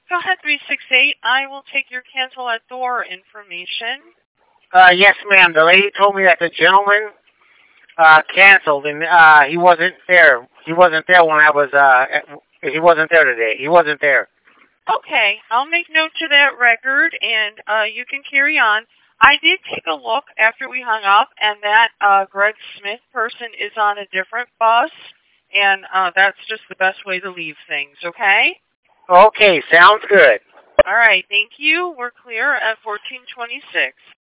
Go ahead, 368. I will take your cancel at door information. Yes, ma'am. The lady told me that the gentleman canceled, and he wasn't there. He wasn't there when I was. He wasn't there today. He wasn't there. Okay, I'll make note to that record, and you can carry on. I did take a look after we hung up, and that Greg Smith person is on a different bus, and that's just the best way to leave things, okay? Okay, sounds good. All right, thank you. We're clear at 1426.